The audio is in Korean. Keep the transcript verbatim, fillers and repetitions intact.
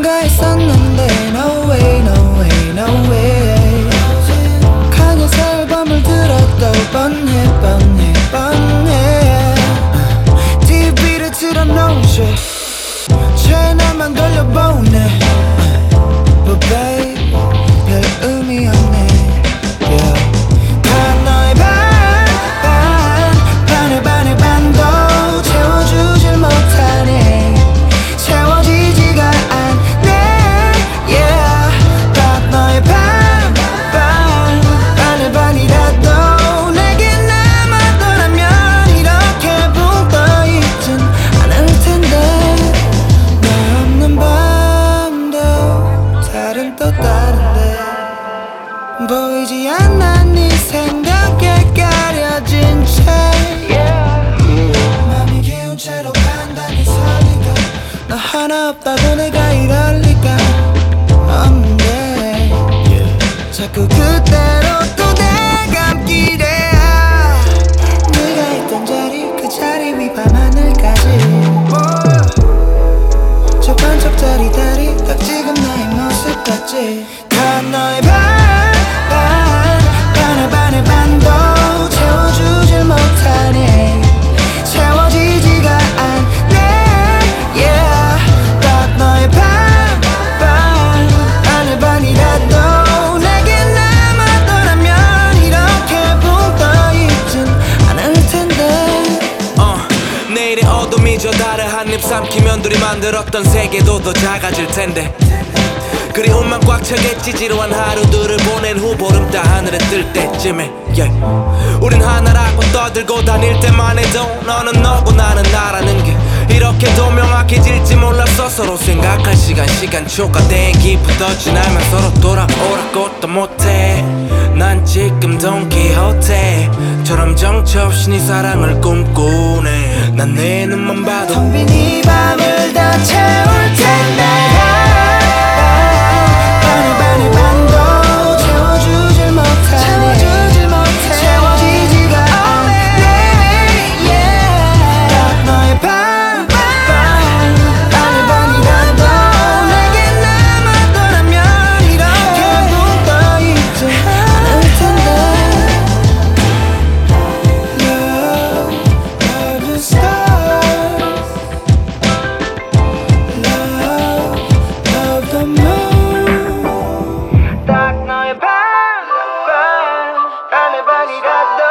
누군가 했었는데 No way, no way, no way. 카니스 앨범을 들어도 뻔해 뻔해 뻔해. 티비를 틀어놓으셔 채널만 돌려보네. But babe 별 의미 없네. Yeah. 다 너의 반, 반, 반의 반의 반도 채워주질 못하네. 채워지지가 않네. Yeah. 다 너의 반, 반, 반의 반이라도 내게 남았더라면 이렇게 붕 떠있진 않을 텐데. 너 없는 밤도 다른 또 다른데 보이지 않아 네 생각에 가려진 채 맘이 기운 채로 간단히 살리고 너 하나 없다고 내가 이럴 리가 없는데 자꾸 그대로 또 내가 기대. 네가 있던 자리 그 자리 위 밤하늘까지 저 반짝짜리 다리 딱 지금 나의 모습 같지. 다 너의 반, 반, 반의 반의 반도 채워주질 못하네. 채워지지가 않네. Yeah. 다 너의 반, 반, 반의 반이라도 내게 남았더라면 이렇게 붕 떠있진 않을 텐데. 어, 내일의 어둠이 저 달을 한입 삼키면 둘이 만들었던 세계도 더 작아질 텐데. 그리움만 꽉 차겠지. 지루한 하루들을 보낸 후 보름 따 하늘에 뜰 때쯤에 yeah. 우린 하나라고 떠들고 다닐 때만 해도 너는 너고 나는 나라는 게 이렇게도 명확해질지 몰랐어. 서로 생각할 시간 시간 초과된 기분 더 지나면 서로 돌아오라고 또 못해. 난 지금 돈키호테처럼 정처 없이 네 사랑을 꿈꾸네. 난 내 눈만 봐도 텅 빈 이 밤을 다 채울 텐데. 반의 반의 반도 채워주질 못하네. 채워지지가 않네. Yeah. 딱 너의 반, 반, 반의 반이라도 내게 남았더라면 이렇게 붕 떠있지 않을 텐데. Love, love the stars. Love, love the moon. 딱 너의 반, 반, 반의 반이라도